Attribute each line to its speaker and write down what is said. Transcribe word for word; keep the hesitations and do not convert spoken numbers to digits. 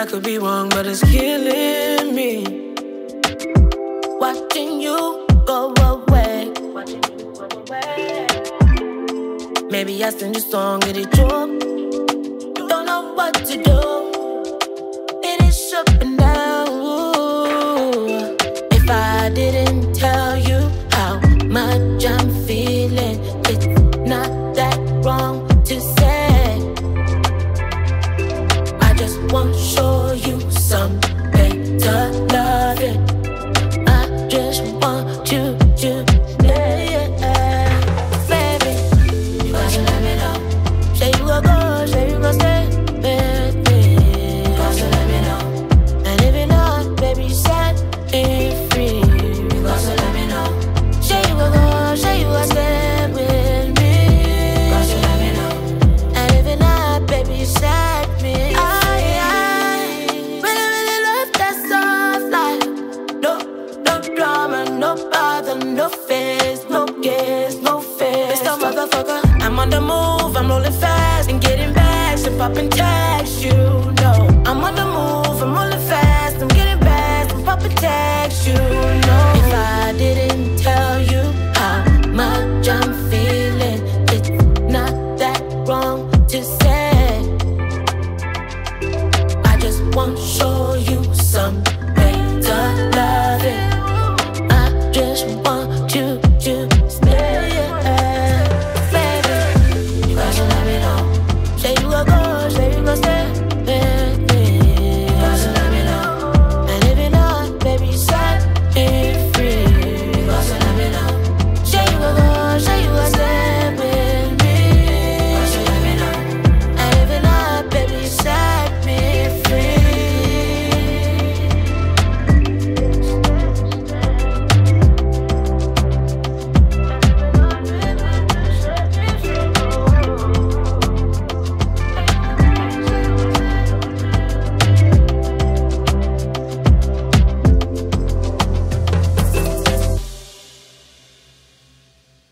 Speaker 1: I could be wrong, but it's killing me. Watching you go away. Maybe I sing a song, get it true. Don't know what to do. It is up and down. If I didn't tell you how much I'm feeling, it's not that wrong to say. I just want to show you some better loving. I just want you to, yeah, baby. You gotta let me know. Say you gon' go, say you gon' stay with me. You gotta let me know. And if you're not, baby, set me free. You gotta let me know. Say you gon' go, say you gon' stay with me. You gotta let me know. And if you're not, baby, set me free. No bother, no fears, no cares, no fears. Mister Motherfucker, I'm on the move, I'm rolling fast and getting back, so poppin' tags.